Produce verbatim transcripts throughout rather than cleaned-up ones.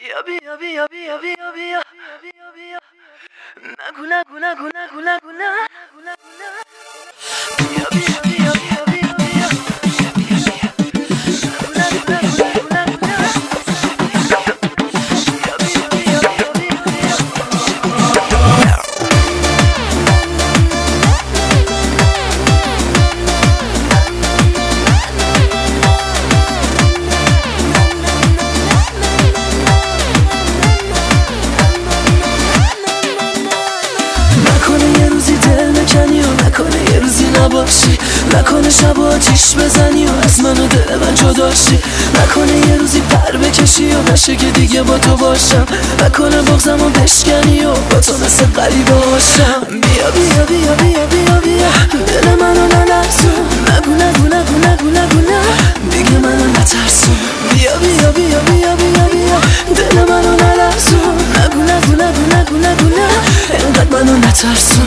بیا بیا بیا بیا بیا بیا بیا بیا نگو نگو نگو نگو نگو نگو بیا بیا بیا بیا بیا بیا نکنه یه روزی نباشی، نکنه شب آتیش بزنی و از من و دل من جداشی، نکنه یه روزی پر بکشی و نشه که دیگه با تو باشم، نکنه بغضم و بشکنی و با تو مثل غریبه باشم. بیا بیا بیا بیا بیا بیا دل منو نلرزون، نگو نگو نگو نگو نگو نه دیگه منو نترسون. بیا بیا بیا بیا بیا بیا دل منو نلرزون، نگو نگو نگو نگو نگو نه اینقدر منو نترسون.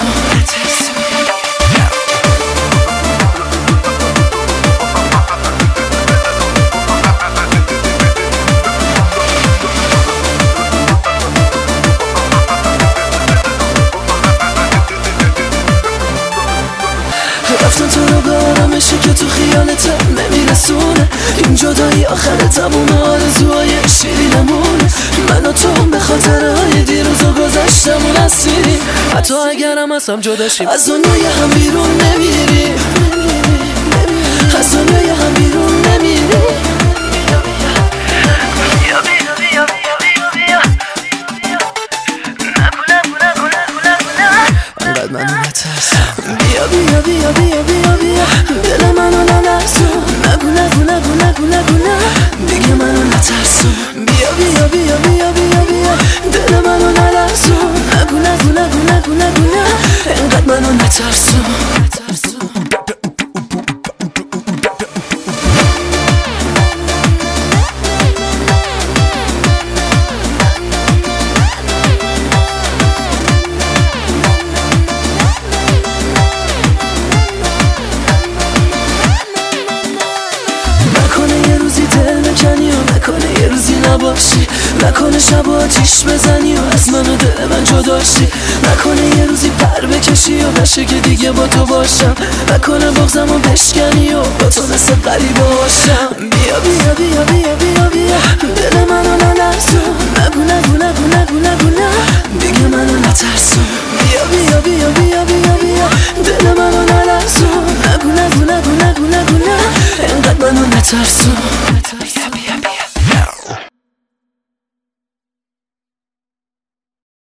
رفتن تو رو به آرامشی که تو خیالت نمیرسونه، این جدایی آخر تموم آرزوهای شیرینمونه. من و تو به خاطر های دیروز و گذشتمون هستیم، حتی اگرم از هم جدا شیم از دنیای هم بیرون نمیری، از دنیای هم بیرون نمیری. بیا بیا بیا بیا بیا بیا دل منو نلرزون، نگو نگو نگو نگو نگو نه دیگه منو نترسون. بیا بیا بیا بیا بیا بیا دل منو نلرزون، نگو نگو نگو نگو نگو نه اینقدر منو نترسون. نکنه یه روزی نباشی، نکنه شب آتیش بزنی و از من و دل من جداشی، نکنه یه روزی پر بکشی و نشه که دیگه با تو باشم، نکنه بغضم و بشکنی و با تو مثل غریبه باشم. بیا بیا بیا بیا بیا بیا دل منو نلرزون، نگو نگو نگو نگو نگو نه دیگه منو نترسون. بیا بیا بیا بیا بیا بیا دل منو نلرزون، نگو نگو نگو نگو نگو نه اینقدر منو نترسون.